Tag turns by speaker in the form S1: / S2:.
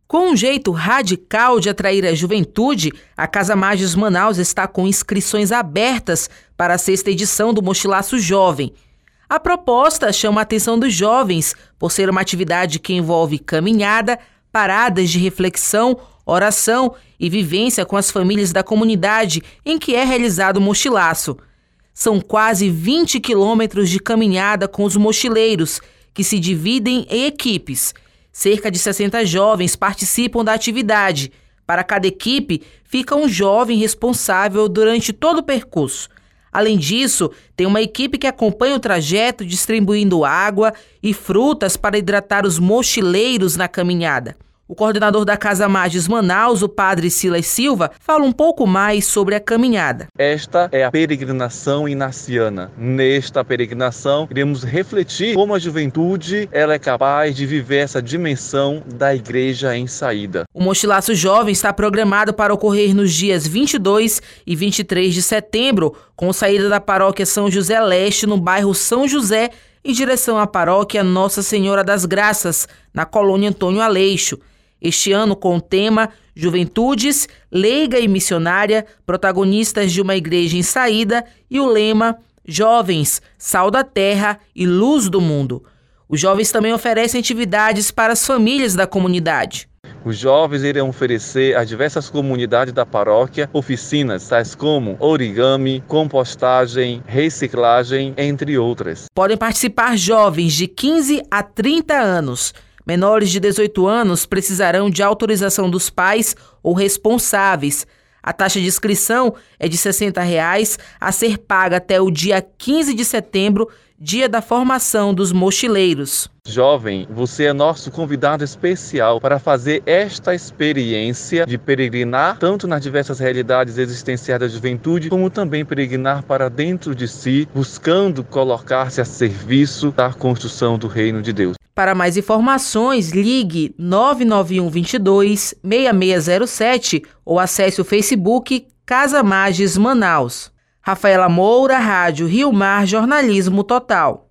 S1: Com um jeito radical de atrair a juventude, a Casa Magis Manaus está com inscrições abertas para a 6ª edição do Mochilaço Jovem. A proposta chama a atenção dos jovens por ser uma atividade que envolve caminhada, paradas de reflexão, oração e vivência com as famílias da comunidade em que é realizado o mochilaço. São quase 20 quilômetros de caminhada com os mochileiros, que se dividem em equipes. Cerca de 60 jovens participam da atividade. Para cada equipe, fica um jovem responsável durante todo o percurso. Além disso, tem uma equipe que acompanha o trajeto distribuindo água e frutas para hidratar os mochileiros na caminhada. O coordenador da Casa Magis Manaus, o padre Silas Silva, fala um pouco mais sobre a caminhada.
S2: Esta é a peregrinação inaciana. Nesta peregrinação, iremos refletir como a juventude ela é capaz de viver essa dimensão da igreja em saída.
S1: O Mochilaço Jovem está programado para ocorrer nos dias 22 e 23 de setembro, com saída da paróquia São José Leste, no bairro São José, em direção à paróquia Nossa Senhora das Graças, na colônia Antônio Aleixo. Este ano com o tema Juventudes, Leiga e Missionária, protagonistas de uma igreja em saída, e o lema Jovens, Sal da Terra e Luz do Mundo. Os jovens também oferecem atividades para as famílias da comunidade.
S2: Os jovens irão oferecer às diversas comunidades da paróquia oficinas, tais como origami, compostagem, reciclagem, entre outras.
S1: Podem participar jovens de 15 a 30 anos. Menores de 18 anos precisarão de autorização dos pais ou responsáveis. A taxa de inscrição é de R$ 60 a ser paga até o dia 15 de setembro, dia da formação dos mochileiros.
S2: Jovem, você é nosso convidado especial para fazer esta experiência de peregrinar tanto nas diversas realidades existenciais da juventude, como também peregrinar para dentro de si, buscando colocar-se a serviço da construção do reino de Deus.
S1: Para mais informações, ligue 991 22 6607 ou acesse o Facebook Casa Magis Manaus. Rafaela Moura, Rádio Rio Mar Jornalismo Total.